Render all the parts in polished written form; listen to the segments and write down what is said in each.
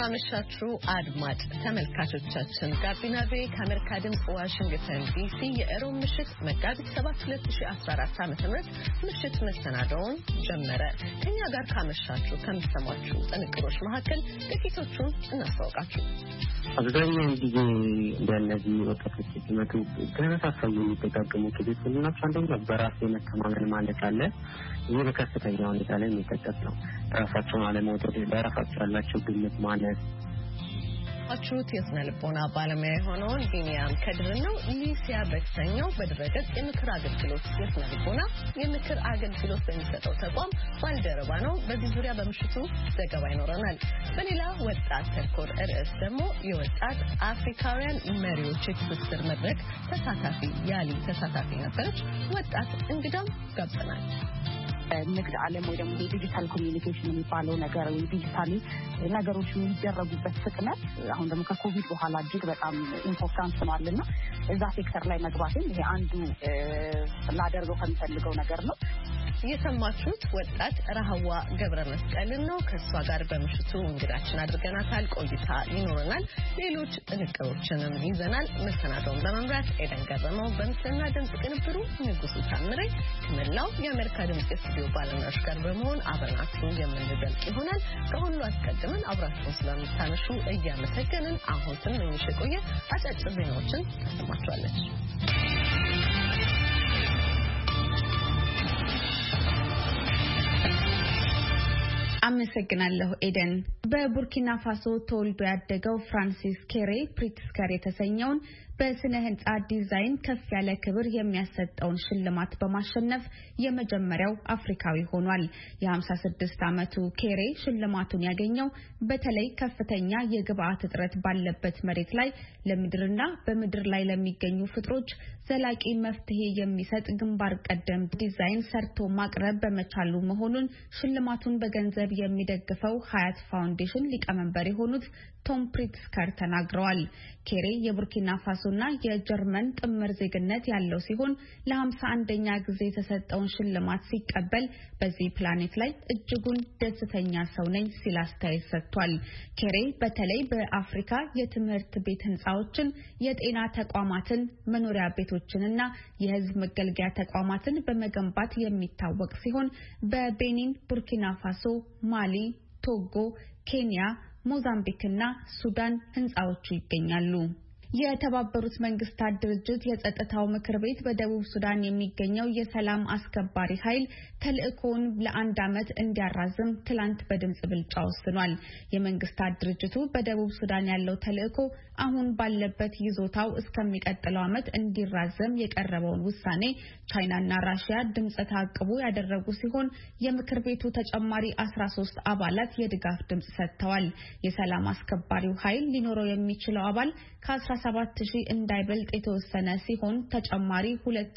እንደምናመሻችሁ አድማጭ ተመልካቾቻችን ጋቢና ቤ ከአሜሪካ ድምጽ ዋሽንግተን ዲሲ የሮብ ምሽት መጋቢት 7 2014 ዓ.ም ምሽት መሰናዶውን ጀመረ። ከኛ ጋር ካመሻችሁ ከምትሰማችሁ ጥንቅሮች መካከል ጥቂቶቹን እናስተዋውቃችሁ። አብዛኛውን ጊዜ እንደነዚህ ወጣቶች ሲመጡ ተመሳሳይ የሚደጋገሙ ኬዞች ናቸው። አንደኛ በራስ የመተማመን ማለት አለ። ይህ በከፍተኛ ሁኔታ ላይ የሚጠቀስ ነው። ራሳቸውን አለመውደድ፣ ለራሳቸው ያላቸው ግምት ማለት አቹት የስነ ልቦና ባለሙያ የሆነውን ቢኒያም ከድር ነው። ሊሲያ በተሰኘው በድረገጽ የምክር አገልግሎት የስነ ልቦና የምክር አገልግሎት በሚሰጠው ተቋም ባልደረባ ነው። በዚህ ዙሪያ በምሽቱ ዘገባ ይኖረናል። በሌላ ወጣት ተኮር ርዕስ ደግሞ የወጣት አፍሪካውያን መሪዎች የትስስር መድረክ ተሳታፊ ነበረች። ወጣት እንግዳም ጋብዘናል። ንግድ ዓለም ወይ ደግሞ ዲጂታል ኮሚኒኬሽን የሚባለው ነገር ወይ ዲጂታሊ ነገሮች የሚደረጉበት ፍጥነት አሁን ደግሞ ከኮቪድ በኋላ እጅግ በጣም ኢምፖርታንት ሆኗልና እዛ ሴክተር ላይ መግባትም ይሄ አንዱ ላደርገው ከሚፈልገው ነገር ነው። የሰማችሁት ወጣት ረሃዋ ገብረ መስቀልን ነው። ከሷ ጋር በምሽቱ እንግዳችን አድርገናታል። ቆይታ ይኖረናል። ሌሎች ጥንቅሮችንም ይዘናል። መሰናዶውን በመምራት ኤደን ገረመው፣ በምስልና ድምጽ ቅንብሩ ንጉሱ ታምሬ ከመላው የአሜሪካ ድምጽ ስቱዲዮ ባለሙያዎች ጋር በመሆን አብረናችሁ የምንዘልቅ ይሆናል። ከሁሉ አስቀድመን አብራችሁን ስለምታመሹ እያመሰገንን አሁን ስንመኝሽ የቆየ አጫጭር ዜናዎችን ታሰማችኋለች። አመሰግናለሁ ኤደን። በቡርኪና ፋሶ ተወልዶ ያደገው ፍራንሲስ ኬሬ ፕሪትስከር የተሰኘውን በስነ ህንጻ ዲዛይን ከፍ ያለ ክብር የሚያሰጠውን ሽልማት በማሸነፍ የመጀመሪያው አፍሪካዊ ሆኗል። የ56 ዓመቱ ኬሬ ሽልማቱን ያገኘው በተለይ ከፍተኛ የግብአት እጥረት ባለበት መሬት ላይ ለምድርና በምድር ላይ ለሚገኙ ፍጥሮች ዘላቂ መፍትሄ የሚሰጥ ግንባር ቀደም ዲዛይን ሰርቶ ማቅረብ በመቻሉ መሆኑን ሽልማቱን በገንዘብ የሚደግፈው ሀያት ፋውንዴሽን ሊቀመንበር የሆኑት ቶም ፕሪትስከር ተናግረዋል። ኬሬ የቡርኪና ፋሶና የጀርመን ጥምር ዜግነት ያለው ሲሆን ለ51ኛ ጊዜ የተሰጠውን ሽልማት ሲቀበል በዚህ ፕላኔት ላይ እጅጉን ደስተኛ ሰው ነኝ ሲል አስተያየት ሰጥቷል። ኬሬ በተለይ በአፍሪካ የትምህርት ቤት ህንጻዎችን፣ የጤና ተቋማትን፣ መኖሪያ ቤቶችንና የህዝብ መገልገያ ተቋማትን በመገንባት የሚታወቅ ሲሆን በቤኒን፣ ቡርኪና ፋሶ፣ ማሊ፣ ቶጎ፣ ኬንያ፣ ሞዛምቢክና ሱዳን ህንጻዎቹ ይገኛሉ። የተባበሩት መንግስታት ድርጅት የጸጥታው ምክር ቤት በደቡብ ሱዳን የሚገኘው የሰላም አስከባሪ ኃይል ተልእኮውን ለ1 ዓመት እንዲያራዝም ትላንት በድምጽ ብልጫ ወስኗል። የመንግስታት ድርጅቱ በደቡብ ሱዳን ያለው ተልእኮ አሁን ባለበት ይዞታው እስከሚቀጥለው ዓመት እንዲራዘም የቀረበውን ውሳኔ ቻይናና ራሽያ ድምጽ ተአቅቦ ያደረጉ ሲሆን የምክር ቤቱ ተጨማሪ 13 አባላት የድጋፍ ድምጽ ሰጥተዋል። የሰላም አስከባሪው ኃይል ሊኖረው የሚችለው አባል ከ17000 እንዳይበልጥ የተወሰነ ሲሆን ተጨማሪ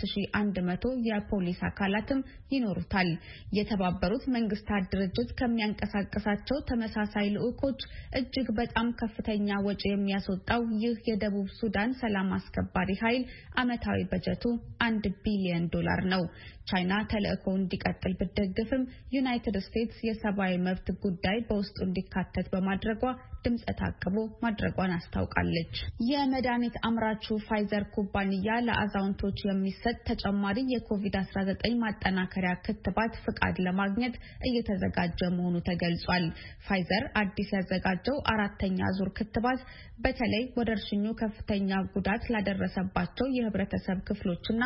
2100 የፖሊስ አካላትም ይኖሩታል። የተባበሩት መንግስታት ድርጅት ከሚያንቀሳቅሳቸው ተመሳሳይ ልዑኮች እጅግ በጣም ከፍተኛ ወጪ የሚያስወጣው ይህ የደቡብ ሱዳን ሰላም አስከባሪ ኃይል ዓመታዊ በጀቱ $1 ቢሊዮን ነው። ቻይና ተልእኮው እንዲቀጥል ብትደግፍም ዩናይትድ ስቴትስ የሰብአዊ መብት ጉዳይ በውስጡ እንዲካተት በማድረጓ ድምጽ ተአቅቦ ማድረጓን አስታውቃለች። የመድኃኒት አምራቹ ፋይዘር ኩባንያ ለአዛውንቶች የሚሰጥ ተጨማሪ የኮቪድ-19 ማጠናከሪያ ክትባት ፍቃድ ለማግኘት እየተዘጋጀ መሆኑ ተገልጿል። ፋይዘር አዲስ ያዘጋጀው 4ኛ ዙር ክትባት በተለይ ወረርሽኙ ከፍተኛ ጉዳት ላደረሰባቸው የህብረተሰብ ክፍሎችና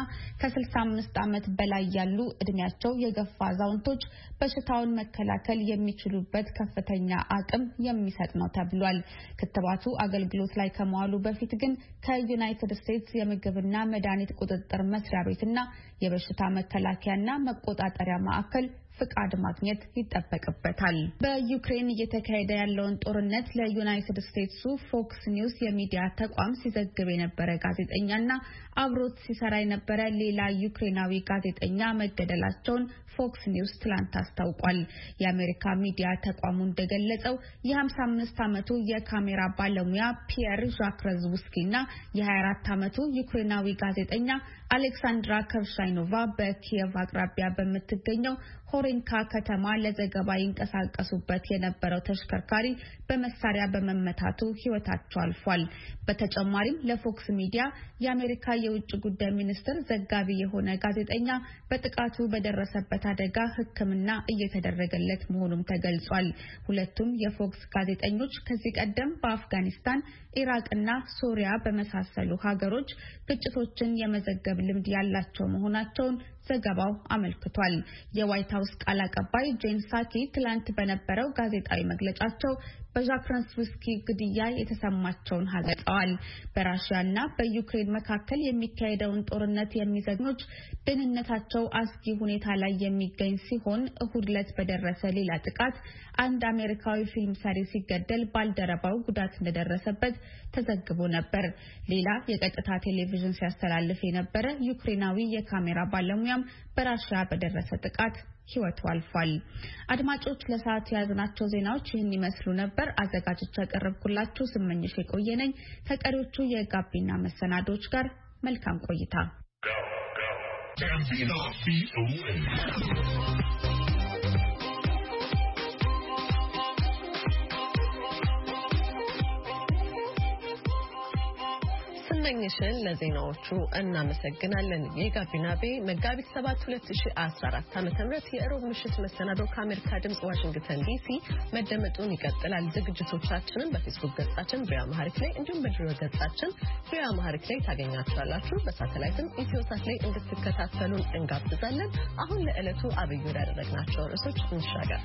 ከ65 ዓመት በላይ ያሉ እድሜያቸው የገፋ አዛውንቶች በሽታውን መከላከል የሚችሉበት ከፍተኛ አቅም የሚሰጥ ነው ተብሏል። ክትባቱ አገልግሎት ላይ ከመዋሉ በፊት ግን ከዩናይትድ ስቴትስ የምግብና መድኃኒት ቁጥጥር መስሪያ ቤትና የበሽታ መከላከያና መቆጣጠሪያ ማዕከል ፍቃድ ማግኘት ይጠበቅበታል። በዩክሬን እየተካሄደ ያለውን ጦርነት ለዩናይትድ ስቴትሱ ፎክስ ኒውስ የሚዲያ ተቋም ሲዘግብ የነበረ ጋዜጠኛና አብሮት ሲሰራ የነበረ ሌላ ዩክሬናዊ ጋዜጠኛ መገደላቸውን ፎክስ ኒውስ ትላንት አስታውቋል። የአሜሪካ ሚዲያ ተቋሙ እንደገለጸው የ55 ዓመቱ የካሜራ ባለሙያ ፒየር ዣክረዝውስኪና የ24 ዓመቱ ዩክሬናዊ ጋዜጠኛ አሌክሳንድራ ከርሻይኖቫ በኪየቭ አቅራቢያ በምትገኘው ሆሬንካ ከተማ ለዘገባ ይንቀሳቀሱበት የነበረው ተሽከርካሪ በመሳሪያ በመመታቱ ሕይወታቸው አልፏል። በተጨማሪም ለፎክስ ሚዲያ የአሜሪካ የውጭ ጉዳይ ሚኒስትር ዘጋቢ የሆነ ጋዜጠኛ በጥቃቱ በደረሰበት አደጋ ሕክምና እየተደረገለት መሆኑም ተገልጿል። ሁለቱም የፎክስ ጋዜጠኞች ከዚህ ቀደም በአፍጋኒስታን፣ ኢራቅና ሶሪያ በመሳሰሉ ሀገሮች ግጭቶችን የመዘገብ ልምድ ያላቸው መሆናቸውን ዘገባው አመልክቷል። የዋይት ሀውስ ቃል አቀባይ ጄን ሳኪ ትላንት በነበረው ጋዜጣዊ መግለጫቸው በዣክረንስኪ ግድያ የተሰማቸውን ገልጸዋል። በራሽያና በዩክሬን መካከል የሚካሄደውን ጦርነት የሚዘግኖች ደህንነታቸው አስጊ ሁኔታ ላይ የሚገኝ ሲሆን እሁድ ዕለት በደረሰ ሌላ ጥቃት አንድ አሜሪካዊ ፊልም ሰሪ ሲገደል ባልደረባው ጉዳት እንደደረሰበት ተዘግቦ ነበር። ሌላ የቀጥታ ቴሌቪዥን ሲያስተላልፍ የነበረ ዩክሬናዊ የካሜራ ባለሙያም በራሽያ በደረሰ ጥቃት ሕይወቱ አልፏል። አድማጮች ለሰዓቱ የያዝናቸው ዜናዎች ይህን ይመስሉ ነበር። አዘጋጆች ያቀረብኩላችሁ ስመኝሽ የቆየነኝ ከቀሪዎቹ የጋቢና መሰናዶች ጋር መልካም ቆይታ። ስመኝሽን ለዜናዎቹ እናመሰግናለን። የጋቢና ቤ መጋቢት 7 2014 ዓ.ም የእሮብ ምሽት መሰናዶ ከአሜሪካ ድምጽ ዋሽንግተን ዲሲ መደመጡን ይቀጥላል። ዝግጅቶቻችንን በፌስቡክ ገጻችን በአማርኛ ላይ እንዲሁም በድረ ገጻችን በአማርኛ ላይ ታገኛችኋላችሁ። በሳተላይትም ኢትዮሳት ላይ እንድትከታተሉን እንጋብዛለን። አሁን ለዕለቱ አብይ ያደረግናቸው ርዕሶች እንሻገር።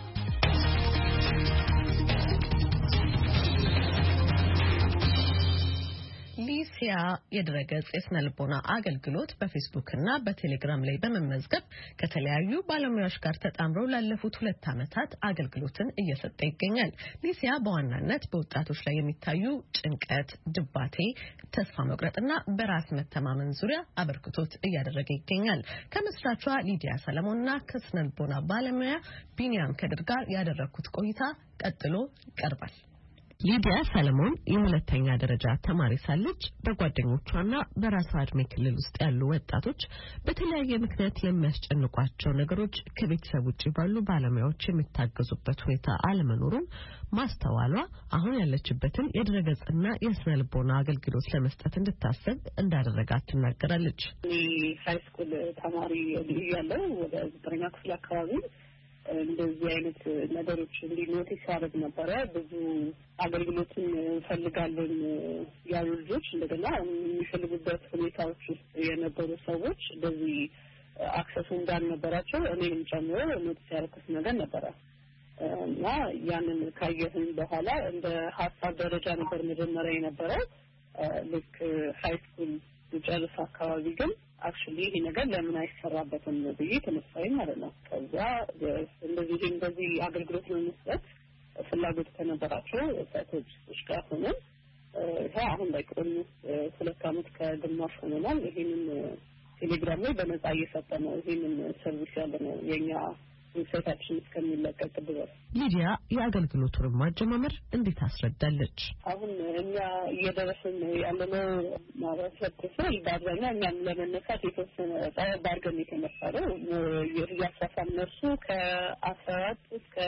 ሊሲያ የድረገጽ የስነልቦና አገልግሎት በፌስቡክ እና በቴሌግራም ላይ በመመዝገብ ከተለያዩ ባለሙያዎች ጋር ተጣምረው ላለፉት 2 ዓመታት አገልግሎትን እየሰጠ ይገኛል። ሊሲያ በዋናነት በወጣቶች ላይ የሚታዩ ጭንቀት፣ ድባቴ፣ ተስፋ መቁረጥና በራስ መተማመን ዙሪያ አበርክቶት እያደረገ ይገኛል። ከመስራቿ ሊዲያ ሰለሞንና ከስነልቦና ባለሙያ ቢኒያም ከድር ጋር ያደረኩት ቆይታ ቀጥሎ ይቀርባል። ሊዲያ ሰለሞን የሁለተኛ ደረጃ ተማሪ ሳለች በጓደኞቿና በራሷ እድሜ ክልል ውስጥ ያሉ ወጣቶች በተለያየ ምክንያት የሚያስጨንቋቸው ነገሮች ከቤተሰብ ውጪ ባሉ ባለሙያዎች የሚታገዙበት ሁኔታ አለመኖሩን ማስተዋሏ አሁን ያለችበትን የድረገጽና የስነልቦና አገልግሎት ለመስጠት እንድታሰብ እንዳደረጋት ትናገራለች። ሃይ ስኩል ተማሪ እያለሁ ወደ 9ኛ ክፍል አካባቢ እንደዚህ አይነት ነገሮች ኖቲስ ያደርግ ነበረ። ብዙ አገልግሎትን ፈልጋለን ያሉ ልጆች እንደገና የሚፈልጉበት ሁኔታዎች ውስጥ የነበሩ ሰዎች እንደዚህ አክሰሱ እንዳልነበራቸው እኔንም ጨምሮ ኖቲስ ያደረኩት ነገር ነበረ እና ያንን ካየሁኝ በኋላ እንደ ሀሳብ ደረጃ ነበር መጀመሪያ የነበረው። ልክ ሃይ ስኩል ጨርስ አካባቢ ግን አክቹሊ ይሄ ነገር ለምን አይሰራበትም ብዬ ተነሳኝ ማለት ነው። ከዛ እንደዚህ አገልግሎት ለመስጠት ፍላጎት ከነበራቸው ሳይኮሎጂስቶች ጋር ሆነን አሁን ላይ ቆዩ 2 ዓመት ከግማሽ ሆነናል። ይሄንን ቴሌግራም ላይ በነፃ እየሰጠ ነው ይሄንን ሰርቪስ ያለ ነው የኛ ዌብሳይታችን እስከሚለቀቅ ድረስ። ሊዲያ የአገልግሎቱን ማጀማመር እንዴት አስረዳለች? አሁን እኛ እየደረስን ያለነው ማህበረሰብ ክፍል በአብዛኛው እኛም ለመነሳት የተወሰነ ጠበብ አድርገን የተነሳነው እያሳሳን እነሱ ከ14 እስከ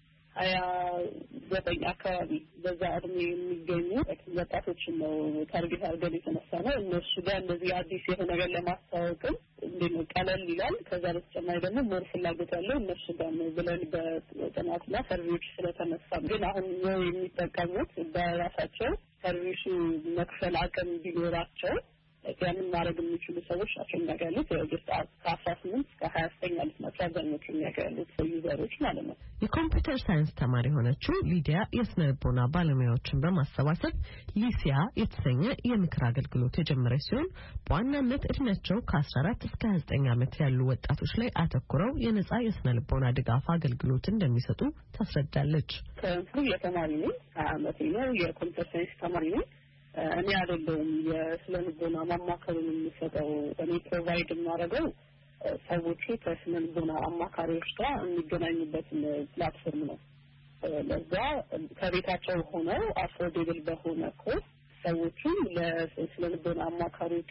29 አካባቢ በዛ እድሜ የሚገኙ ወጣቶችን ነው ታርጌት አድርገን የተነሳነው። እነሱ ጋር እንደዚህ አዲስ የሆነ ነገር ለማስተዋወቅም እንደው ቀለል ይላል። ከዛ በተጨማሪ ደግሞ ሞር ፍላጎት ያለው እነሱ ጋር ነው ብለን በጥናትና ሰርቪስ ስለተነሳ ግን አሁን ነው የሚጠቀሙት በራሳቸው ሰርቪሱ መክፈል አቅም ቢኖራቸው ያንን ማድረግ የሚችሉ ሰዎች ናቸው የሚያገኙት። ወደስ ከ18 እስከ 29 ማለት ነው አብዛኞቹ የሚያገኙት ዩዘሮች ማለት ነው። የኮምፒውተር ሳይንስ ተማሪ የሆነችው ሊዲያ የስነልቦና ባለሙያዎችን በማሰባሰብ ሊሲያ የተሰኘ የምክር አገልግሎት የጀመረች ሲሆን በዋናነት እድሜያቸው ከ14 እስከ 29 ዓመት ያሉ ወጣቶች ላይ አተኩረው የነጻ የስነልቦና ድጋፍ አገልግሎት እንደሚሰጡ ታስረዳለች። ከእንግዲህ የተማሪ ነኝ 20 ዓመቴ ነው። የኮምፒውተር ሳይንስ ተማሪ ነኝ። እኔ አይደለሁም የስነልቦና ማማከሩን የሚሰጠው። እኔ ፕሮቫይድ የማደርገው ሰዎቹ ከስነልቦና አማካሪዎች ጋር የሚገናኙበት ፕላትፎርም ነው። ለዛ ከቤታቸው ሆነው አፎርዴብል በሆነ ኮስት ሰዎቹ ለስነልቦና አማካሪዎቹ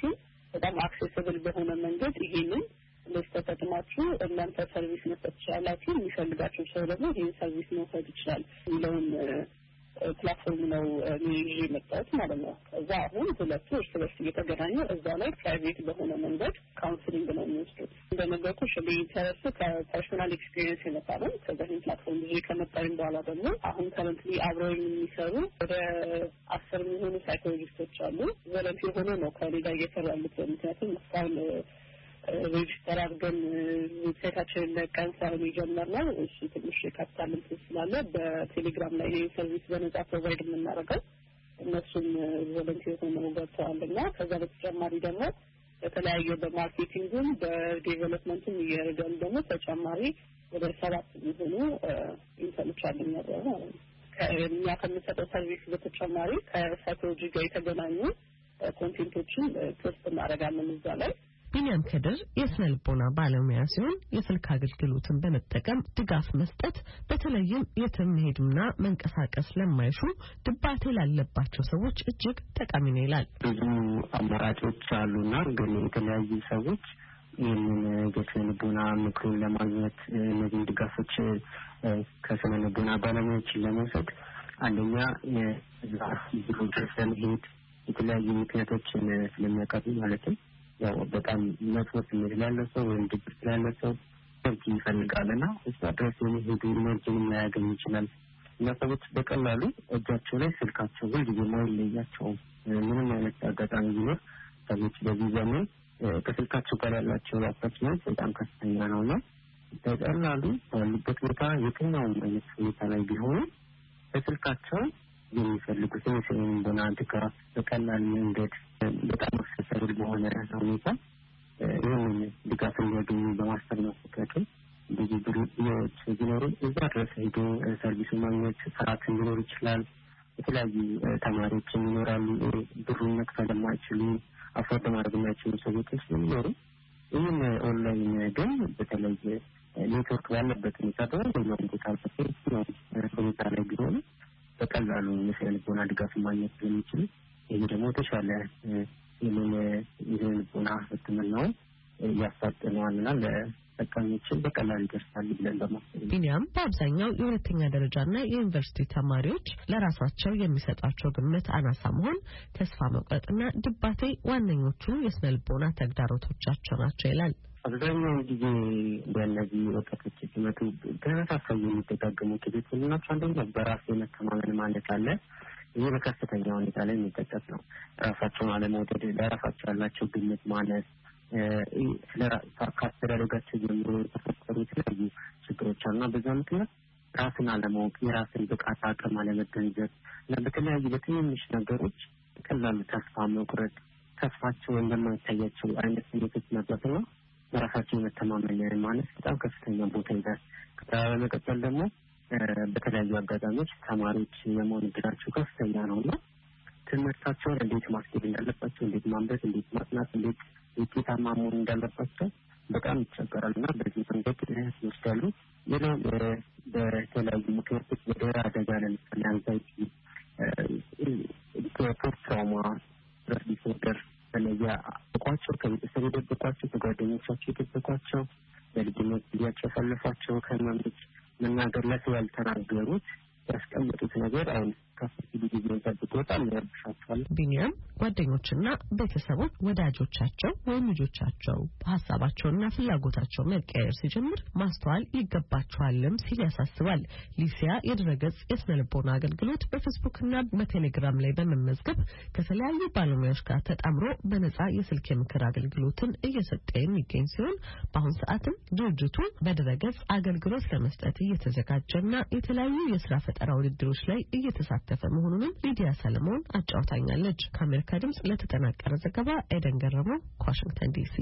በጣም አክሰሲብል በሆነ መንገድ ይሄንን ለስተተጥማችሁ እናንተ ሰርቪስ መስጠት ትችላላችሁ የሚፈልጋችሁ ሰው ደግሞ ይሄን ሰርቪስ መውሰድ ይችላል የሚለውን ፕላትፎርም ነው ይዤ የመጣሁት ማለት ነው። ከዛ አሁን ሁለቱ እርስ በርስ እየተገናኙ እዛ ላይ ፕራይቬት በሆነ መንገድ ካውንስሊንግ ነው የሚወስዱት። እንደነገርኩሽ ኢንተረስቱ ከፐርሶናል ኤክስፒሪየንስ የመጣለን። ከዛ ይህን ፕላትፎርም ይዤ ከመጣሁኝ በኋላ ደግሞ አሁን ከረንትሊ አብረው የሚሰሩ ወደ 10 የሚሆኑ ሳይኮሎጂስቶች አሉ። ቮለንቲር ሆኖ ነው ከኔ ጋር እየሰሩ ያሉት። ምክንያቱም እስካሁን ሬጅስተር አድርገን ዌብሳይታችንን ለቀን ሳይሆን የጀመርነው እሱ ትንሽ የካፒታል እንትን ስላለ በቴሌግራም ላይ ይህ ሰርቪስ በነጻ ፕሮቫይድ የምናደርገው እነሱም ቮለንቲር ሆነው ገብተዋልና ከዛ በተጨማሪ ደግሞ በተለያየ በማርኬቲንግም በዴቨሎፕመንትም እየረዳን ደግሞ ተጨማሪ ወደ 7 የሚሆኑ ኢንተርኖች አሉኝ ማለት ነው። ከእኛ ከምንሰጠው ሰርቪስ በተጨማሪ ከሳይኮሎጂ ጋር የተገናኙ ኮንቴንቶችን ፖስት እናደርጋለን እዛ ላይ። ቢኒያም ከድር የስነ ልቦና ባለሙያ ሲሆን የስልክ አገልግሎትን በመጠቀም ድጋፍ መስጠት በተለይም የትም መሄድና መንቀሳቀስ ለማይሹ ድባቴ ላለባቸው ሰዎች እጅግ ጠቃሚ ነው ይላል። ብዙ አማራጮች አሉና ግን የተለያዩ ሰዎች ይህንን የስነ ልቦና ምክሩን ለማግኘት እነዚህን ድጋፎች ከስነ ልቦና ባለሙያዎችን ለመውሰድ አንደኛ ብሎ ድረስ ለመሄድ የተለያዩ ምክንያቶችን ስለሚያቀርቡ ማለትም ያው በጣም መጥፎ ስሜት ያለው ሰው ወይም ድብርት ያለው ሰው ሰርች ይፈልጋልና እዛ ድረስ የሚሄዱ ኢነርጂን ሊያገኝ ይችላል። እና ሰዎች በቀላሉ እጃቸው ላይ ስልካቸው ሁልጊዜ ማይለያቸውም። ምንም አይነት አጋጣሚ ቢኖር ሰዎች በዚህ ዘመን ከስልካቸው ጋር ያላቸው አታችመንት በጣም ከፍተኛ ነውና በቀላሉ ባሉበት ቦታ የትኛውም አይነት ሁኔታ ላይ ቢሆኑ በስልካቸው የሚፈልጉትን የስነ ልቦና ድጋፍ በቀላል መንገድ በጣም አክሰሰብል በሆነ ሁኔታ ይህንን ድጋፍ እንዲያገኙ በማሰብ ነው። ምክንያቱም ብዙ ብሮች ቢኖሩ እዛ ድረስ ሄዶ ሰርቪሱ ማግኘት ስርዓት ሊኖር ይችላል። የተለያዩ ተማሪዎችም ይኖራሉ። ብሩን መክፈል የማይችሉ አፎርድ ማድረግ የማይችሉ ሰዎች ስለሚኖሩ ይህን ኦንላይን ግን በተለየ ኔትወርክ ባለበት ሁኔታ በሁሉም ቦታ ሁኔታ ላይ ቢሆኑ በቀላሉ የስነ ልቦና ድጋፍ ማግኘት ስለሚችሉ ይህ ደግሞ የተሻለ የስነ ልቦና ሕክምናውን ያፋጥነዋልና ለተጠቃሚዎችን በቀላሉ ይደርሳል ብለን በማሰብ ቢኒያም በአብዛኛው የሁለተኛ ደረጃና የዩኒቨርሲቲ ተማሪዎች ለራሳቸው የሚሰጣቸው ግምት አናሳ መሆን፣ ተስፋ መቁረጥና ድባቴ ዋነኞቹ የስነ ልቦና ተግዳሮቶቻቸው ናቸው ይላል። አብዛኛውን ጊዜ በእነዚህ ወጣቶች ሲመጡ በራሳቸው የሚደጋገሙ ኬዞች ናቸው። አንደኛ በራስ የመተማመን ማለት አለ። ይህ በከፍተኛ ሁኔታ ላይ የሚጠቀስ ነው። ራሳቸውን አለመውደድ፣ ለራሳቸው ያላቸው ግምት ማነስ፣ ከአስተዳደጋቸው ጀምሮ የተፈጠሩ የተለያዩ ችግሮች አሉና በዛ ምክንያት ራስን አለማወቅ፣ የራስን ብቃት አቅም አለመገንዘብ እና በተለያዩ በትንንሽ ነገሮች በቀላሉ ተስፋ መቁረጥ፣ ተስፋቸው እንደማይታያቸው አይነት ስሜቶች ነበርና በራሳቸው የመተማመን ማነስ በጣም ከፍተኛ ቦታ ይዛል። ከዛ በመቀጠል ደግሞ በተለያዩ አጋጣሚዎች ተማሪዎች የመሆን እድላቸው ከፍተኛ ነውና ትምህርታቸውን እንዴት ማስኬድ እንዳለባቸው፣ እንዴት ማንበብ፣ እንዴት ማጥናት፣ እንዴት ውጤታማ መሆን እንዳለባቸው በጣም ይቸገራሉና በዚህ መንገድ ይወስዳሉ። ሌላው በተለያዩ ምክንያቶች ወደ አደጋ ለምሳሌ አንዛይቲ፣ ፖስት ትራውማ ስትረስ ዲስኦርደር በነዚያ ደብቋቸው ከቤተሰብ የደበቋቸው ከጓደኞቻቸው የደበቋቸው በልጅነት ጊዜያቸው ያሳለፏቸው ከህመሞች መናገር ለሰው ያልተናገሩት ያስቀመጡት ነገር አሁን ከፍተኛ ጊዜ ጠብቆ በጣም ያርብሻቸዋል። ቢኒያም ጓደኞችና ቤተሰቦች ወዳጆቻቸው ወይም ልጆቻቸው ሀሳባቸውና ፍላጎታቸው መቀየር ሲጀምር ማስተዋል ይገባቸዋልም ሲል ያሳስባል። ሊሲያ የድረገጽ የስነ ልቦና አገልግሎት በፌስቡክና በቴሌግራም ላይ በመመዝገብ ከተለያዩ ባለሙያዎች ጋር ተጣምሮ በነጻ የስልክ የምክር አገልግሎትን እየሰጠ የሚገኝ ሲሆን በአሁን ሰዓትም ድርጅቱ በድረገጽ አገልግሎት ለመስጠት እየተዘጋጀና የተለያዩ የስራ ፈጠራ ውድድሮች ላይ እየተሳተፈ መሆኑንም ሊዲያ ሰለሞን አጫውታኛለች። ከአሜሪካ ድምጽ ለተጠናቀረ ዘገባ ኤደን ገረመው ከዋሽንግተን ዲሲ።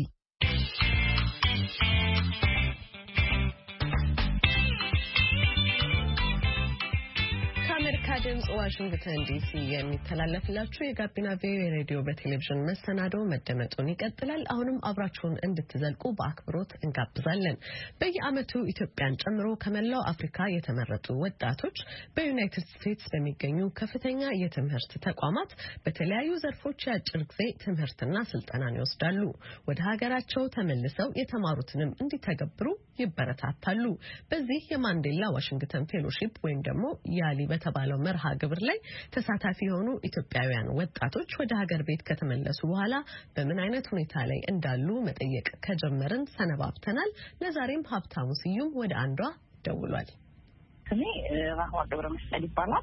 ከአሜሪካ ድምጽ ዋሽንግተን ዲሲ የሚተላለፍላችሁ የጋቢና ቪኦኤ ሬዲዮ በቴሌቪዥን መሰናዶ መደመጡን ይቀጥላል። አሁንም አብራችሁን እንድትዘልቁ በአክብሮት እንጋብዛለን። በየዓመቱ ኢትዮጵያን ጨምሮ ከመላው አፍሪካ የተመረጡ ወጣቶች በዩናይትድ ስቴትስ በሚገኙ ከፍተኛ የትምህርት ተቋማት በተለያዩ ዘርፎች የአጭር ጊዜ ትምህርትና ስልጠናን ይወስዳሉ። ወደ ሀገራቸው ተመልሰው የተማሩትንም እንዲተገብሩ ይበረታታሉ። በዚህ የማንዴላ ዋሽንግተን ፌሎሺፕ ወይም ደግሞ ያሊ በተባለው መርሃ ግብር ላይ ተሳታፊ የሆኑ ኢትዮጵያውያን ወጣቶች ወደ ሀገር ቤት ከተመለሱ በኋላ በምን አይነት ሁኔታ ላይ እንዳሉ መጠየቅ ከጀመርን ሰነባብተናል። ለዛሬም ሀብታሙ ስዩም ወደ አንዷ ደውሏል። ስሜ ራህዋ ገብረ መስቀል ይባላል።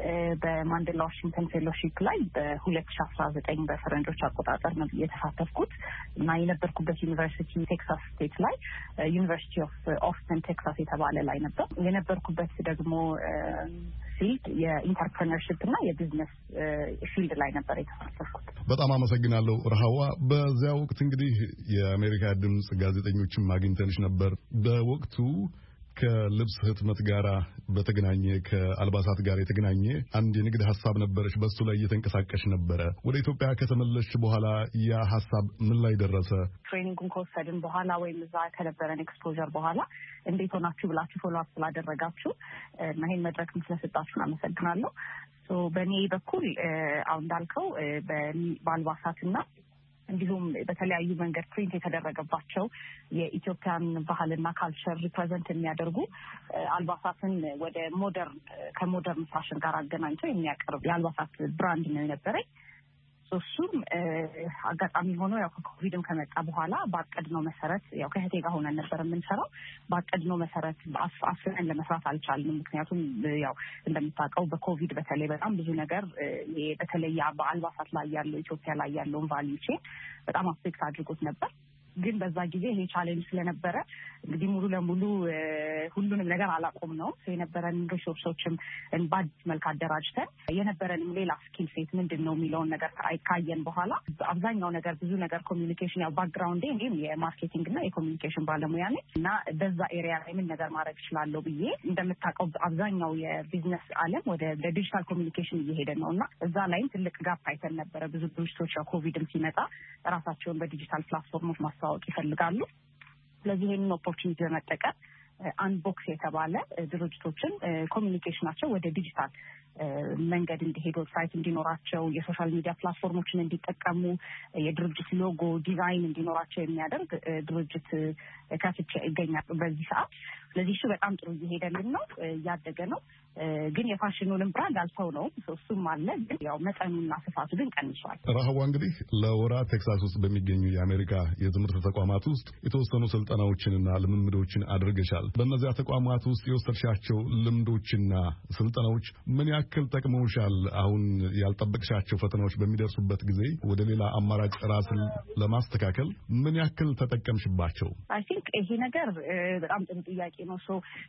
በማንዴላ ዋሽንግተን ፌሎሺፕ ላይ በ2019 በፈረንጆች አቆጣጠር ነው የተሳተፍኩት እና የነበርኩበት ዩኒቨርሲቲ ቴክሳስ ስቴት ላይ ዩኒቨርሲቲ ኦፍ ኦስተን ቴክሳስ የተባለ ላይ ነበር። የነበርኩበት ደግሞ ፊልድ የኢንተርፕረነርሺፕ እና የቢዝነስ ፊልድ ላይ ነበር የተሳተፍኩት። በጣም አመሰግናለሁ ረሃዋ። በዚያ ወቅት እንግዲህ የአሜሪካ ድምጽ ጋዜጠኞችን ማግኝተንሽ ነበር። በወቅቱ ከልብስ ህትመት ጋር በተገናኘ ከአልባሳት ጋር የተገናኘ አንድ የንግድ ሐሳብ ነበርሽ። በሱ ላይ እየተንቀሳቀሽ ነበረ። ወደ ኢትዮጵያ ከተመለስሽ በኋላ ያ ሐሳብ ምን ላይ ደረሰ? ትሬኒንጉን ከወሰድን በኋላ ወይም እዛ ከነበረን ኤክስፖዠር በኋላ እንዴት ሆናችሁ ብላችሁ ፎሎ አፕ ስላደረጋችሁ እና ይሄን መድረክ ስለሰጣችሁ አመሰግናለሁ። በእኔ በኩል አሁን እንዳልከው በአልባሳትና እንዲሁም በተለያዩ መንገድ ፕሪንት የተደረገባቸው የኢትዮጵያን ባህልና ካልቸር ሪፕሬዘንት የሚያደርጉ አልባሳትን ወደ ከሞደርን ፋሽን ጋር አገናኝቶ የሚያቀርብ የአልባሳት ብራንድ ነው የነበረኝ። እሱም አጋጣሚ ሆኖ ያው ከኮቪድም ከመጣ በኋላ ባቀድነው መሰረት ያው ከህቴ ጋር ሆነን ነበር የምንሰራው። ባቀድነው መሰረት አፍረን ለመስራት አልቻልንም። ምክንያቱም ያው እንደምታውቀው በኮቪድ በተለይ በጣም ብዙ ነገር በተለይ በአልባሳት ላይ ያለው ኢትዮጵያ ላይ ያለውን ቫልዩ ቼን በጣም አፌክት አድርጎት ነበር። ግን በዛ ጊዜ ይሄ ቻሌንጅ ስለነበረ እንግዲህ ሙሉ ለሙሉ ሁሉንም ነገር አላቆም ነው የነበረን ሪሶርሶችም በአዲስ መልክ አደራጅተን የነበረንም ሌላ ስኪል ሴት ምንድን ነው የሚለውን ነገር ካየን በኋላ አብዛኛው ነገር ብዙ ነገር ኮሚኒኬሽን ያው ባክግራውንዴ እንዲሁም የማርኬቲንግ እና የኮሚኒኬሽን ባለሙያ ነኝ እና በዛ ኤሪያ ላይ ምን ነገር ማድረግ እችላለሁ ብዬ እንደምታውቀው አብዛኛው የቢዝነስ ዓለም ወደ ዲጂታል ኮሚኒኬሽን እየሄደ ነው እና እዛ ላይም ትልቅ ጋፕ አይተን ነበረ። ብዙ ድርጅቶች ያው ኮቪድም ሲመጣ ራሳቸውን በዲጂታል ፕላትፎርሞች ማስተዋወቅ ይፈልጋሉ። ስለዚህ ይሄንን ኦፖርቹኒቲ በመጠቀም አንቦክስ የተባለ ድርጅቶችን ኮሚኒኬሽናቸው ወደ ዲጂታል መንገድ እንዲሄዱ ዌብሳይት እንዲኖራቸው የሶሻል ሚዲያ ፕላትፎርሞችን እንዲጠቀሙ የድርጅት ሎጎ ዲዛይን እንዲኖራቸው የሚያደርግ ድርጅት ከፍቼ ይገኛል በዚህ ሰዓት። ስለዚህ እሱ በጣም ጥሩ እየሄደልን ነው፣ እያደገ ነው። ግን የፋሽኑንም ብራንድ አልተው ነው እሱም አለ። ግን ያው መጠኑና ስፋቱ ግን ቀንሷል። ረሃዋ እንግዲህ ለወራት ቴክሳስ ውስጥ በሚገኙ የአሜሪካ የትምህርት ተቋማት ውስጥ የተወሰኑ ስልጠናዎችንና ልምምዶችን አድርገሻል። በእነዚያ ተቋማት ውስጥ የወሰድሻቸው ልምዶችና ስልጠናዎች ምን ያክል ጠቅመውሻል? አሁን ያልጠበቅሻቸው ፈተናዎች በሚደርሱበት ጊዜ ወደ ሌላ አማራጭ ራስን ለማስተካከል ምን ያክል ተጠቀምሽባቸው? አይ ቲንክ ይሄ ነገር በጣም ጥሩ ጥያቄ ነው።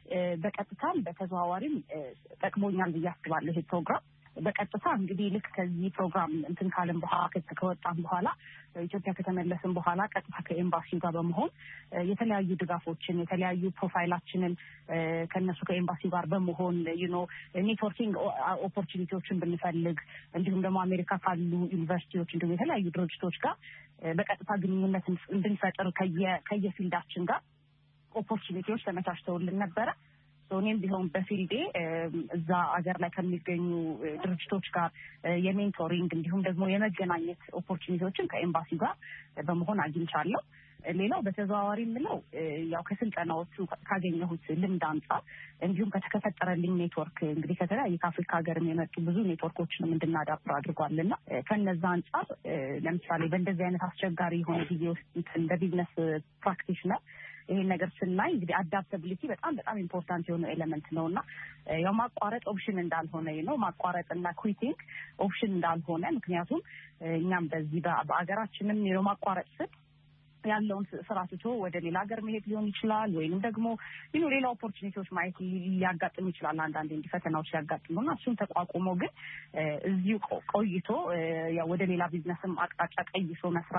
በቀጥታም በተዘዋዋሪም ጠቅሞኛል ብዬ አስባለሁ። ይሄ ፕሮግራም በቀጥታ እንግዲህ ልክ ከዚህ ፕሮግራም እንትን ካለን በኋላ ከወጣን በኋላ ኢትዮጵያ ከተመለስን በኋላ ቀጥታ ከኤምባሲው ጋር በመሆን የተለያዩ ድጋፎችን የተለያዩ ፕሮፋይላችንን ከነሱ ከኤምባሲው ጋር በመሆን ኔትወርኪንግ ኦፖርቹኒቲዎችን ብንፈልግ እንዲሁም ደግሞ አሜሪካ ካሉ ዩኒቨርሲቲዎች እንዲሁም የተለያዩ ድርጅቶች ጋር በቀጥታ ግንኙነት እንድንፈጥር ከየፊልዳችን ጋር ኦፖርቹኒቲዎች ተመቻችተውልን ነበረ። እኔም ቢሆን በፊልዴ እዛ አገር ላይ ከሚገኙ ድርጅቶች ጋር የሜንቶሪንግ እንዲሁም ደግሞ የመገናኘት ኦፖርቹኒቲዎችን ከኤምባሲ ጋር በመሆን አግኝቻለሁ። ሌላው በተዘዋዋሪ የምለው ያው ከስልጠናዎቹ ካገኘሁት ልምድ አንጻር እንዲሁም ከተፈጠረልኝ ኔትወርክ እንግዲህ ከተለያዩ ከአፍሪካ ሀገርም የመጡ ብዙ ኔትወርኮችንም እንድናዳብር አድርጓልና ከነዛ አንጻር ለምሳሌ በእንደዚህ አይነት አስቸጋሪ የሆነ ጊዜ ውስጥ እንደ ቢዝነስ ፕራክቲሽነር ይሄን ነገር ስናይ እንግዲህ አዳፕታቢሊቲ በጣም ኢምፖርታንት የሆነ ኤሌመንት ነውና ያው ማቋረጥ ኦፕሽን እንዳልሆነ ነው ማቋረጥና ኩዊቲንግ ኦፕሽን እንዳልሆነ ምክንያቱም እኛም በዚህ በአገራችንም ማቋረጥ ስት ያለውን ስራ ትቶ ወደ ሌላ ሀገር መሄድ ሊሆን ይችላል ወይንም ደግሞ ሌላ ኦፖርቹኒቲዎች ማየት ሊያጋጥም ይችላል። አንዳንዴ እንዲህ ፈተናዎች ሊያጋጥሙና እሱን ተቋቁሞ ግን እዚሁ ቆይቶ ያው ወደ ሌላ ቢዝነስም አቅጣጫ ቀይሶ መስራት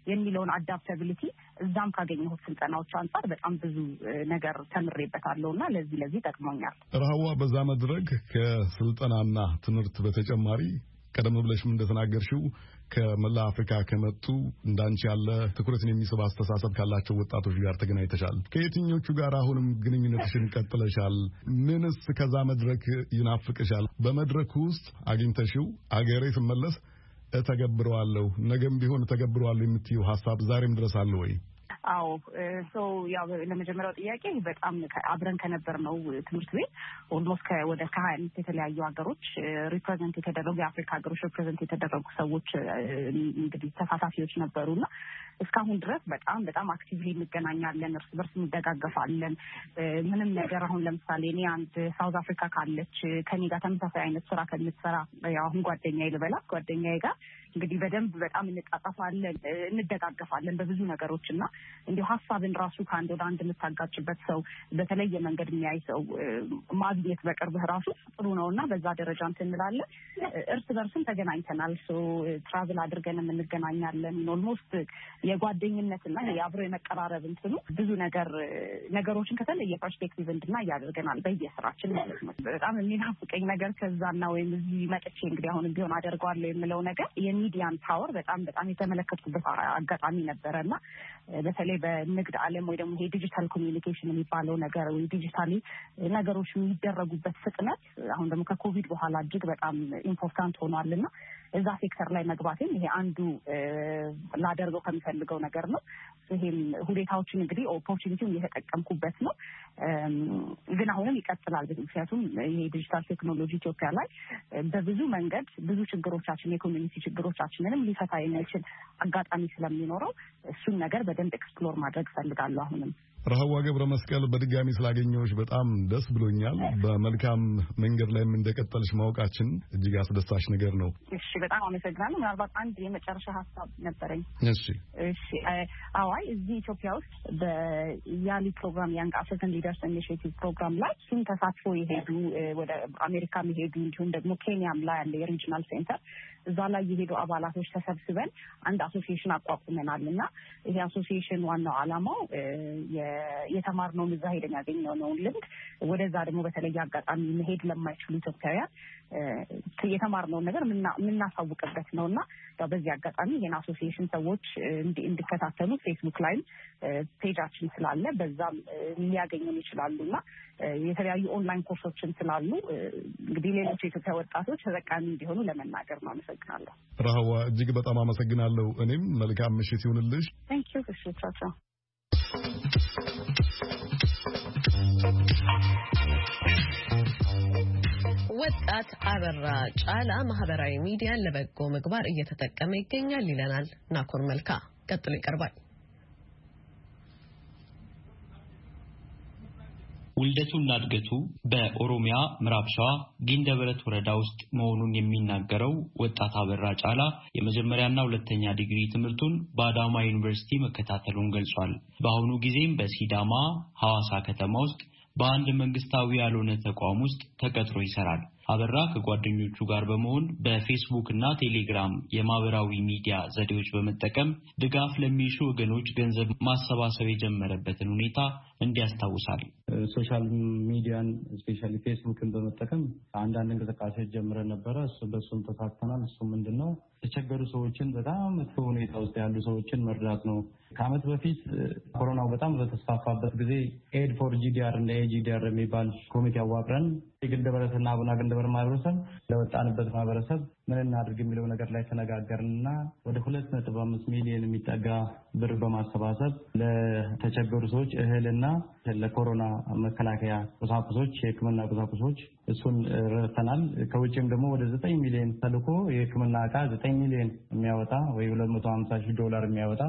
የሚለውን አዳፕታቢሊቲ እዛም ካገኘሁት ስልጠናዎች አንፃር በጣም ብዙ ነገር ተምሬበታለሁና ለዚህ ጠቅሞኛል። ረሃዋ በዛ መድረክ ከስልጠናና ትምህርት በተጨማሪ ቀደም ብለሽም እንደተናገርሽው ከመላ አፍሪካ ከመጡ እንዳንቺ ያለ ትኩረትን የሚስብ አስተሳሰብ ካላቸው ወጣቶች ጋር ተገናኝተሻል። ከየትኞቹ ጋር አሁንም ግንኙነትሽን ቀጥለሻል? ምንስ ከዛ መድረክ ይናፍቅሻል? በመድረኩ ውስጥ አግኝተሽው አገሬ ስመለስ እተገብረዋለሁ፣ ነገም ቢሆን እተገብረዋለሁ የምትይው ሐሳብ ዛሬም ድረስ አለ ወይ? አዎ ያው ለመጀመሪያው ጥያቄ በጣም አብረን ከነበርነው ትምህርት ቤት ኦልሞስት ወደ 20 የተለያዩ ሀገሮች ሪፕሬዘንት የተደረጉ የአፍሪካ ሀገሮች ሪፕሬዘንት የተደረጉ ሰዎች እንግዲህ ተሳታፊዎች ነበሩና እስካሁን ድረስ በጣም አክቲቭሊ እንገናኛለን፣ እርስ በርስ እንደጋገፋለን። ምንም ነገር አሁን ለምሳሌ እኔ አንድ ሳውዝ አፍሪካ ካለች ከኔ ጋር ተመሳሳይ አይነት ስራ ከምትሰራ ያው አሁን ጓደኛዬ ጋር እንግዲህ በደንብ በጣም እንጣጣፋለን፣ እንደጋገፋለን በብዙ ነገሮች እና እንዲሁ ሀሳብን ራሱ ከአንድ ወደ አንድ የምታጋጭበት ሰው በተለየ መንገድ የሚያይ ሰው ማግኘት በቅርብህ ራሱ ጥሩ ነውና በዛ ደረጃ እንላለን። እርስ በርስም ተገናኝተናል። ትራቭል አድርገንም እንገናኛለን። ኦልሞስት የጓደኝነትና የአብሮ የመቀራረብ እንትኑ ብዙ ነገሮችን ከተለየ ፐርስፔክቲቭ እንድናይ ያደርገናል በየስራችን ማለት ነው። በጣም የሚናፍቀኝ ነገር ከዛና ወይም እዚህ መጥቼ እንግዲህ አሁን ቢሆን አደርገዋለሁ የምለው ነገር የሚዲያን ፓወር በጣም የተመለከትኩበት አጋጣሚ ነበረና በተለይ በንግድ ዓለም ወይ ደግሞ ይሄ ዲጂታል ኮሚኒኬሽን የሚባለው ነገር ወይ ዲጂታሊ ነገሮች የሚደረጉበት ፍጥነት አሁን ደግሞ ከኮቪድ በኋላ እጅግ በጣም ኢምፖርታንት ሆኗልና እዛ ሴክተር ላይ መግባቴም ይሄ አንዱ ላደርገው ከሚፈልገው ነገር ነው። ይሄም ሁኔታዎችን እንግዲህ ኦፖርቹኒቲውን እየተጠቀምኩበት ነው። ግን አሁንም ይቀጥላል። ምክንያቱም ይሄ ዲጂታል ቴክኖሎጂ ኢትዮጵያ ላይ በብዙ መንገድ ብዙ ችግሮቻችን የኮሚኒቲ ችግሮቻችንንም ሊፈታ የሚችል አጋጣሚ ስለሚኖረው እሱን ነገር በደንብ ኤክስፕሎር ማድረግ ፈልጋለሁ። አሁንም ረሃዋ ገብረ መስቀል በድጋሚ ስላገኘሁሽ በጣም ደስ ብሎኛል። በመልካም መንገድ ላይ እንደቀጠልሽ ማወቃችን እጅግ አስደሳች ነገር ነው። እሺ፣ በጣም አመሰግናለሁ። ምናልባት አንድ የመጨረሻ ሀሳብ ነበረኝ። እሺ አዋይ እዚህ ኢትዮጵያ ውስጥ በያሊ ፕሮግራም ያንግ አፍሪካን ሊደርስ ኢኒሺዬቲቭ ፕሮግራም ላይ እሱን ተሳትፎ የሄዱ ወደ አሜሪካ የሄዱ እንዲሁም ደግሞ ኬንያም ላይ ያለ የሪጂናል ሴንተር እዛ ላይ የሄዱ አባላቶች ተሰብስበን አንድ አሶሲዬሽን አቋቁመናል እና ይሄ አሶሲዬሽን ዋናው ዓላማው የተማርነውን እዛ ሄደን ያገኘነውን ልምድ ወደዛ ደግሞ በተለየ አጋጣሚ መሄድ ለማይችሉ ኢትዮጵያውያን የተማርነውን ነገር የምናሳውቅበት ነውና በዚህ አጋጣሚ ይሄን አሶሲዬሽን ሰዎች እንዲከታተሉ ፌስቡክ ላይም ፔጃችን ስላለ በዛም ሊያገኙን ይችላሉና የተለያዩ ኦንላይን ኮርሶችን ስላሉ እንግዲህ ሌሎች የኢትዮጵያ ወጣቶች ተጠቃሚ እንዲሆኑ ለመናገር ነው። አመሰግናለሁ። ረሃዋ እጅግ በጣም አመሰግናለሁ። እኔም መልካም ምሽት ይሁንልሽ። ታንኪዩ። እሺ ቻው። ወጣት አበራ ጫላ ማህበራዊ ሚዲያን ለበጎ ምግባር እየተጠቀመ ይገኛል ይለናል ናኮር መልካ። ቀጥሎ ይቀርባል። ውልደቱና እድገቱ በኦሮሚያ ምዕራብ ሸዋ ጊንደበረት ወረዳ ውስጥ መሆኑን የሚናገረው ወጣት አበራ ጫላ የመጀመሪያና ሁለተኛ ዲግሪ ትምህርቱን በአዳማ ዩኒቨርሲቲ መከታተሉን ገልጿል። በአሁኑ ጊዜም በሲዳማ ሐዋሳ ከተማ ውስጥ በአንድ መንግስታዊ ያልሆነ ተቋም ውስጥ ተቀጥሮ ይሰራል። አበራ ከጓደኞቹ ጋር በመሆን በፌስቡክ እና ቴሌግራም የማህበራዊ ሚዲያ ዘዴዎች በመጠቀም ድጋፍ ለሚሹ ወገኖች ገንዘብ ማሰባሰብ የጀመረበትን ሁኔታ እንዲያስታውሳል። ሶሻል ሚዲያን ስፔሻሊ ፌስቡክን በመጠቀም አንዳንድ እንቅስቃሴዎች ጀምረን ነበረ። በሱም ተሳትፈናል። እሱ ምንድነው የተቸገሩ ሰዎችን በጣም መጥፎ ሁኔታ ውስጥ ያሉ ሰዎችን መርዳት ነው። ከዓመት በፊት ኮሮናው በጣም በተስፋፋበት ጊዜ ኤድ ፎር ጂዲአር እንደ ኤጂዲአር የሚባል ኮሚቴ አዋቅረን የግንደበረትና አቡነ ግንደበር ማህበረሰብ ለወጣንበት ማህበረሰብ ምን እናድርግ የሚለው ነገር ላይ ተነጋገርንና ወደ 2.5 ሚሊዮን የሚጠጋ ብር በማሰባሰብ ለተቸገሩ ሰዎች እህልና ለኮሮና መከላከያ ቁሳቁሶች፣ የሕክምና ቁሳቁሶች እሱን ረድተናል። ከውጭም ደግሞ ወደ 9 ሚሊዮን ተልኮ የሕክምና ዕቃ 9 ሚሊዮን የሚያወጣ ወይ $250,000 የሚያወጣ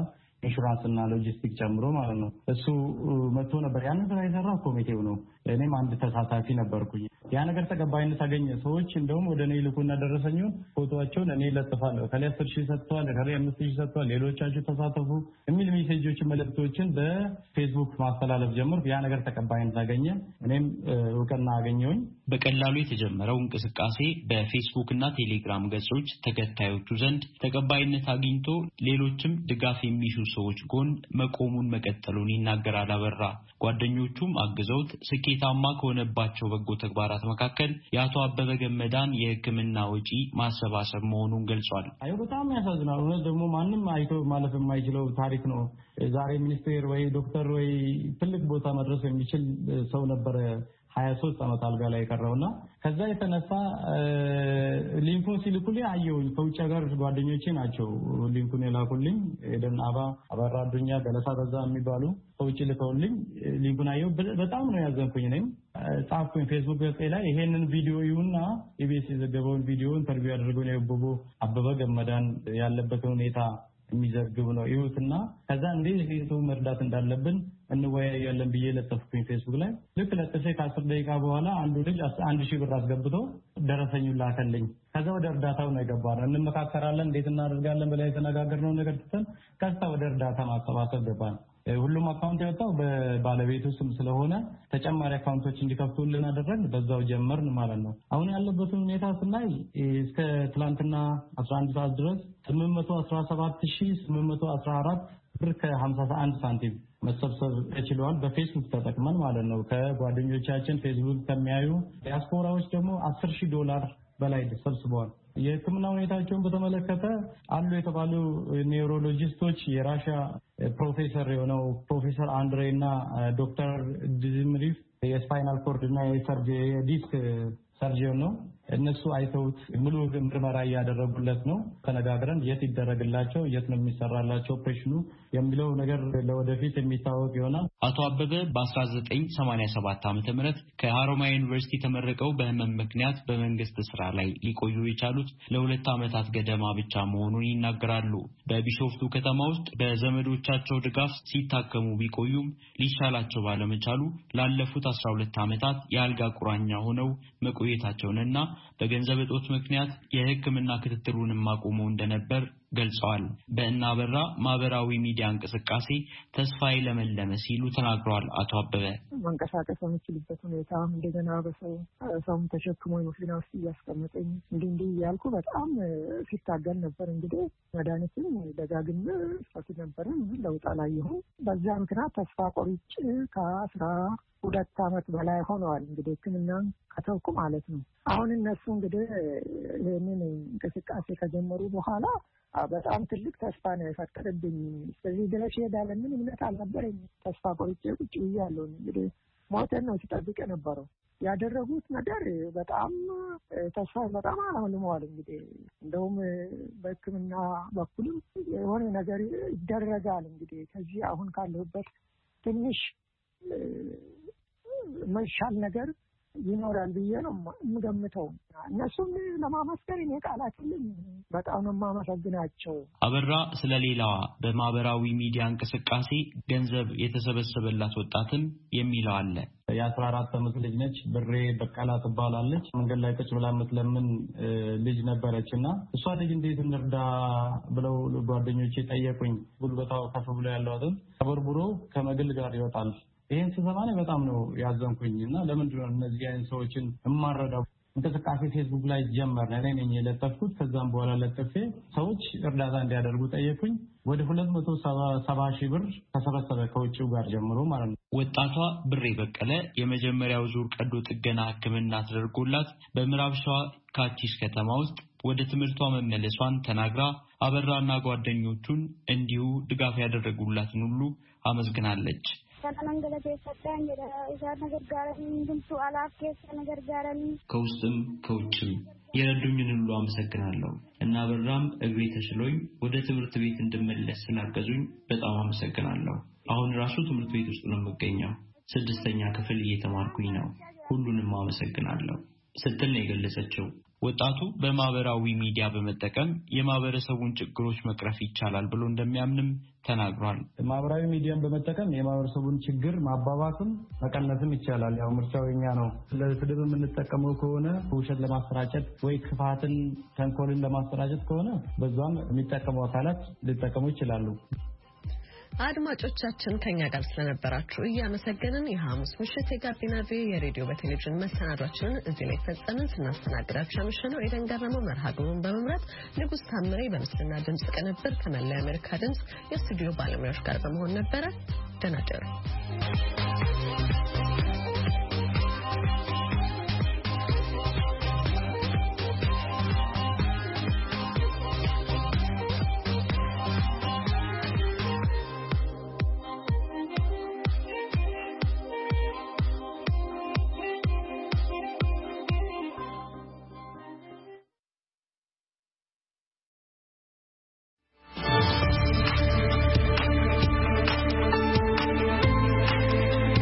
ኢንሹራንስ እና ሎጂስቲክ ጨምሮ ማለት ነው። እሱ መጥቶ ነበር። ያንን ስራ የሰራው ኮሚቴው ነው። እኔም አንድ ተሳታፊ ነበርኩኝ። ያ ነገር ተቀባይነት አገኘ። ሰዎች እንደውም ወደ እኔ ይልኩና ደረሰኙን ፎቶዋቸውን እኔ ለጥፋለሁ። ከላይ 10,000 ሰጥቷል፣ ከላይ 5,000 ሰጥቷል፣ ሌሎቻችሁ ተሳተፉ የሚል ሜሴጆችን መልእክቶችን በፌስቡክ ማስተላለፍ ጀመርኩ። ያ ነገር ተቀባይነት አገኘ። እኔም እውቅና አገኘሁኝ። በቀላሉ የተጀመረው እንቅስቃሴ በፌስቡክ እና ቴሌግራም ገጾች ተከታዮቹ ዘንድ ተቀባይነት አግኝቶ ሌሎችም ድጋፍ የሚሹ ሰዎች ጎን መቆሙን መቀጠሉን ይናገራል አበራ። ጓደኞቹም አግዘውት ስኬታማ ከሆነባቸው በጎ ተግባራት መካከል የአቶ አበበ ገመዳን የሕክምና ወጪ ማሰባሰብ መሆኑን ገልጿል። አይ በጣም ያሳዝናል። እውነት ደግሞ ማንም አይቶ ማለፍ የማይችለው ታሪክ ነው። ዛሬ ሚኒስቴር ወይ ዶክተር ወይ ትልቅ ቦታ መድረስ የሚችል ሰው ነበረ 23 ዓመት አልጋ ላይ የቀረውና ከዛ የተነሳ ሊንኩን ሲልኩልኝ አየሁኝ። ከውጭ ሀገር ጓደኞቼ ናቸው ሊንኩን የላኩልኝ። ኤደን አበራ አዱኛ ገለሳ በዛ የሚባሉ ከውጭ ልከውልኝ ሊንኩን አየሁ። በጣም ነው ያዘንኩኝ። እኔም ጻፍኩኝ ፌስቡክ ገጼ ላይ ይሄንን ቪዲዮ ይሁንና ኢቢኤስ የዘገበውን ቪዲዮ ኢንተርቪው ያደረገውን የቦቦ አበበ ገመዳን ያለበትን ሁኔታ የሚዘግብ ነው ይሁትና ከዛ እንዴት መርዳት እንዳለብን እንወያያለን ብዬ ለጠፍኩኝ ፌስቡክ ላይ። ልክ ለጥፌ ከ10 ደቂቃ በኋላ አንዱ ልጅ 1,000 ብር አስገብቶ ደረሰኙን ላከልኝ። ከዛ ወደ እርዳታው ነው የገባነው። እንመካከራለን እንዴት እናደርጋለን ብለን የተነጋገርነው ነገር ትተን ከዛ ወደ እርዳታ ማሰባሰብ ገባን። ሁሉም አካውንት የወጣው በባለቤቱ ስም ስለሆነ ተጨማሪ አካውንቶች እንዲከፍቱልን አደረግን። በዛው ጀመርን ማለት ነው። አሁን ያለበትን ሁኔታ ስናይ እስከ ትላንትና 11 ሰዓት ድረስ 817,814 ብር ከ51 ሳንቲም መሰብሰብ ተችሏል። በፌስቡክ ተጠቅመን ማለት ነው። ከጓደኞቻችን ፌስቡክ ከሚያዩ ዲያስፖራዎች ደግሞ $10,000 በላይ ሰብስበዋል። የሕክምና ሁኔታቸውን በተመለከተ አሉ የተባሉ ኒውሮሎጂስቶች የራሻ ፕሮፌሰር የሆነው ፕሮፌሰር አንድሬ እና ዶክተር ዲዝምሪፍ የስፓይናል ኮርድ እና የዲስክ ሰርጂዮን ነው። እነሱ አይተውት ሙሉ ምርመራ እያደረጉለት ነው። ተነጋግረን የት ይደረግላቸው የት ነው የሚሰራላቸው ኦፕሬሽኑ የሚለው ነገር ለወደፊት የሚታወቅ ይሆናል። አቶ አበበ በ1987 ዓ.ም ከሀሮማያ ዩኒቨርሲቲ ተመረቀው በህመም ምክንያት በመንግስት ስራ ላይ ሊቆዩ የቻሉት ለ2 ዓመታት ገደማ ብቻ መሆኑን ይናገራሉ። በቢሾፍቱ ከተማ ውስጥ በዘመዶቻቸው ድጋፍ ሲታከሙ ቢቆዩም ሊሻላቸው ባለመቻሉ ላለፉት 12 ዓመታት የአልጋ ቁራኛ ሆነው መቆየታቸውንና በገንዘብ እጦት ምክንያት የሕክምና ክትትሉን ማቆመው እንደነበር ገልጸዋል። በእናበራ ማህበራዊ ሚዲያ እንቅስቃሴ ተስፋዬ ለመለመ ሲሉ ተናግረዋል። አቶ አበበ መንቀሳቀስ የምችልበት ሁኔታ እንደገና በሰው ተሸክሞ መኪና ውስጥ እያስቀመጠኝ እንዲህ ያልኩ በጣም ሲታገል ነበር። እንግዲህ መድኃኒትን ደጋግሜ ፈት ነበር ለውጥ አላየሁም። በዛ ምክንያት ተስፋ ቆርጬ ከ12 ዓመት በላይ ሆነዋል። እንግዲህ ሕክምናን ከተውኩ ማለት ነው። አሁን እነሱ እንግዲህ ይህንን እንቅስቃሴ ከጀመሩ በኋላ በጣም ትልቅ ተስፋ ነው የፈጠረብኝ። ስለዚህ ድረስ ይሄዳል ምን እምነት አልነበረኝ። ተስፋ ቆርጬ ቁጭ ብያለሁ። እንግዲህ ሞተን ነው ሲጠብቅ የነበረው። ያደረጉት ነገር በጣም ተስፋ በጣም አልሆነዋል። እንግዲህ እንደውም በሕክምና በኩልም የሆነ ነገር ይደረጋል። እንግዲህ ከዚህ አሁን ካለሁበት ትንሽ መሻል ነገር ይኖራል ብዬ ነው የምገምተው። እነሱም ለማመስገን እኔ ቃላት የለኝም። በጣም ነው የማመሰግናቸው። አበራ ስለሌላዋ በማህበራዊ ሚዲያ እንቅስቃሴ ገንዘብ የተሰበሰበላት ወጣትም የሚለው አለ። የ14 ዓመት ልጅ ነች። ብሬ በቀላ ትባላለች። መንገድ ላይ ቁጭ ብላ የምትለምን ልጅ ነበረችና እሷ ልጅ እንዴት እንርዳ ብለው ጓደኞቼ ጠየቁኝ። ጉልበታው ከፍ ብሎ ያለዋትን ተበርብሮ ከመግል ጋር ይወጣል። ይሄን ስሰማ በጣም ነው ያዘንኩኝና ለምንድን ነው እነዚህ አይነት ሰዎችን የማረዳው? እንቅስቃሴ ፌስቡክ ላይ ጀመርን። እኔ ነኝ የለጠፍኩት። ከዛም በኋላ ለጥፌ ሰዎች እርዳታ እንዲያደርጉ ጠየቁኝ። ወደ 270,000 ብር ተሰበሰበ ከውጭው ጋር ጀምሮ ማለት ነው። ወጣቷ ብሬ በቀለ የመጀመሪያው ዙር ቀዶ ጥገና ሕክምና ተደርጎላት በምዕራብ ሸዋ ካቺስ ከተማ ውስጥ ወደ ትምህርቷ መመለሷን ተናግራ አበራና ጓደኞቹን እንዲሁ ድጋፍ ያደረጉላትን ሁሉ አመስግናለች። ከውስጥም ከውጭም የረዱኝን ሁሉ አመሰግናለሁ እና አበራም እግሬ ተሽሎኝ ወደ ትምህርት ቤት እንድመለስ ስላገዙኝ በጣም አመሰግናለሁ። አሁን ራሱ ትምህርት ቤት ውስጥ ነው የምገኘው። 6ኛ ክፍል እየተማርኩኝ ነው። ሁሉንም አመሰግናለሁ ስትል ነው የገለጸችው። ወጣቱ በማህበራዊ ሚዲያ በመጠቀም የማህበረሰቡን ችግሮች መቅረፍ ይቻላል ብሎ እንደሚያምንም ተናግሯል። ማህበራዊ ሚዲያን በመጠቀም የማህበረሰቡን ችግር ማባባስም መቀነስም ይቻላል። ያው ምርጫው የኛ ነው። ለስድብ የምንጠቀመው ከሆነ ውሸት ለማሰራጨት ወይ ክፋትን ተንኮልን ለማሰራጨት ከሆነ በዛም የሚጠቀሙ አካላት ሊጠቀሙ ይችላሉ። አድማጮቻችን ከኛ ጋር ስለነበራችሁ እያመሰገንን የሐሙስ ምሽት የጋቢና ቪኦኤ የሬዲዮ በቴሌቪዥን መሰናዷችንን እዚህ ላይ ፈጸምን። ስናስተናግዳችሁ ያመሸነው ኤደን ገረመው መርሃ ግብሩን በመምራት ንጉስ ታምሬ በምስልና ድምጽ ቅንብር ከመላው አሜሪካ ድምጽ የስቱዲዮ ባለሙያዎች ጋር በመሆን ነበረ። ደህና እደሩ።